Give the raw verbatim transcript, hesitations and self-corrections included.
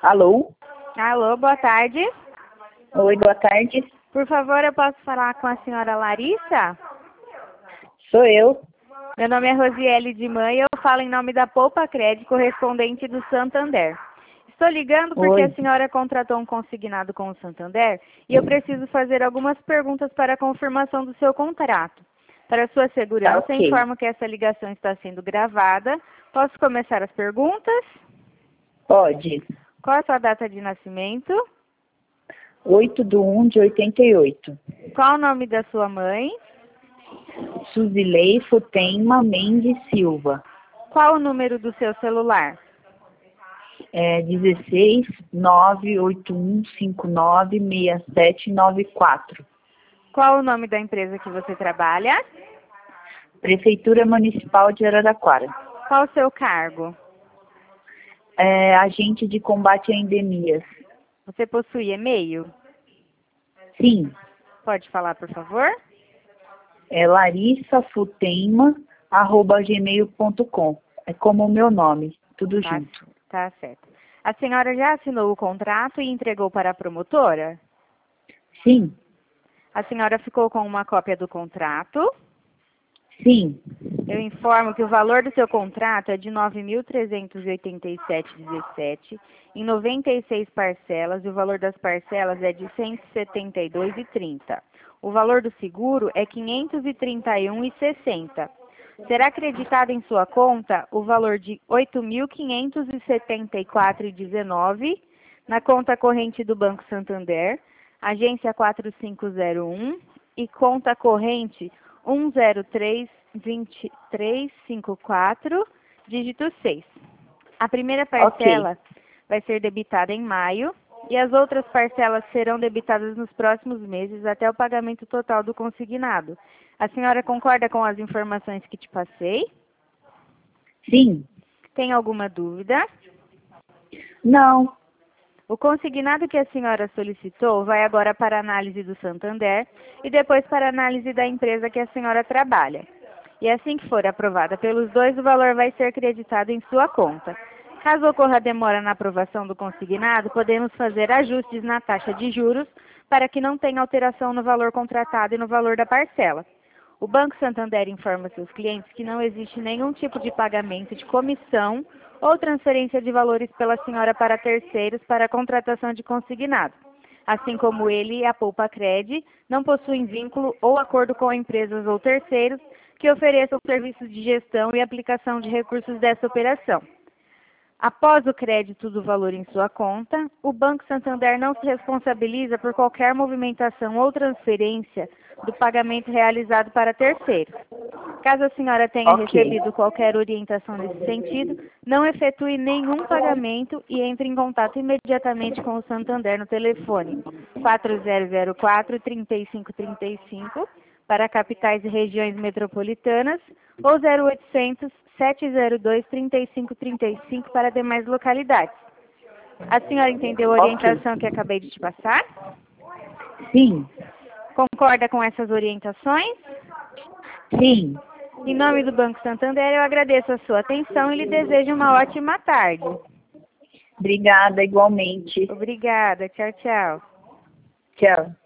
Alô? Alô, boa tarde. Oi, boa tarde. Por favor, eu posso falar com a senhora Larissa? Sou eu. Meu nome é Rosiele de Mãe e eu falo em nome da Poupa Crédito, correspondente do Santander. Estou ligando porque Oi. a senhora contratou um consignado com o Santander e eu preciso fazer algumas perguntas para a confirmação do seu contrato. Para sua segurança, Tá ok. informo que essa ligação está sendo gravada. Posso começar as perguntas? Pode. Qual a sua data de nascimento? oito de um de oitenta e oito. Qual o nome da sua mãe? Suzilei Futenma Mendes Silva. Qual o número do seu celular? É dezesseis, nove oito um cinco nove, seis sete nove quatro. Qual o nome da empresa que você trabalha? Prefeitura Municipal de Araraquara. Qual o seu cargo? É agente de combate a endemias. Você possui e-mail? Sim. Pode falar, por favor? É larissafutenma arroba gmail ponto com. É como o meu nome, tudo Tá, junto. tá certo. A senhora já assinou o contrato e entregou para a promotora? Sim. A senhora ficou com uma cópia do contrato? Sim. Eu informo que o valor do seu contrato é de nove mil trezentos e oitenta e sete reais e dezessete centavos em noventa e seis parcelas e o valor das parcelas é de cento e setenta e dois reais e trinta centavos. O valor do seguro é quinhentos e trinta e um reais e sessenta centavos. Será acreditado em sua conta o valor de oito mil quinhentos e setenta e quatro reais e dezenove centavos na conta corrente do Banco Santander, agência quatro cinco zero um e conta corrente um zero três, dois três cinco quatro, dígito seis. A primeira parcela Ok. vai ser debitada em maio e as outras parcelas serão debitadas nos próximos meses até o pagamento total do consignado. A senhora concorda com as informações que te passei? Sim. Tem alguma dúvida? Não. O consignado que a senhora solicitou vai agora para a análise do Santander e depois para a análise da empresa que a senhora trabalha. E assim que for aprovada pelos dois, o valor vai ser creditado em sua conta. Caso ocorra demora na aprovação do consignado, podemos fazer ajustes na taxa de juros para que não tenha alteração no valor contratado e no valor da parcela. O Banco Santander informa seus clientes que não existe nenhum tipo de pagamento de comissão ou transferência de valores pela senhora para terceiros para a contratação de consignado. Assim como ele e a Poupa Cred não possuem vínculo ou acordo com empresas ou terceiros que ofereçam serviços de gestão e aplicação de recursos dessa operação. Após o crédito do valor em sua conta, o Banco Santander não se responsabiliza por qualquer movimentação ou transferência do pagamento realizado para terceiros. Caso a senhora tenha Ok. recebido qualquer orientação nesse sentido, não efetue nenhum pagamento e entre em contato imediatamente com o Santander no telefone quatro zero zero quatro, três cinco três cinco para capitais e regiões metropolitanas ou zero oitocentos, sete zero dois, três cinco três cinco para demais localidades. A senhora entendeu a orientação Ok. que acabei de te passar? Sim. Concorda com essas orientações? Sim. Em nome do Banco Santander, eu agradeço a sua atenção e lhe desejo uma ótima tarde. Obrigada, igualmente. Obrigada. Tchau, tchau. Tchau.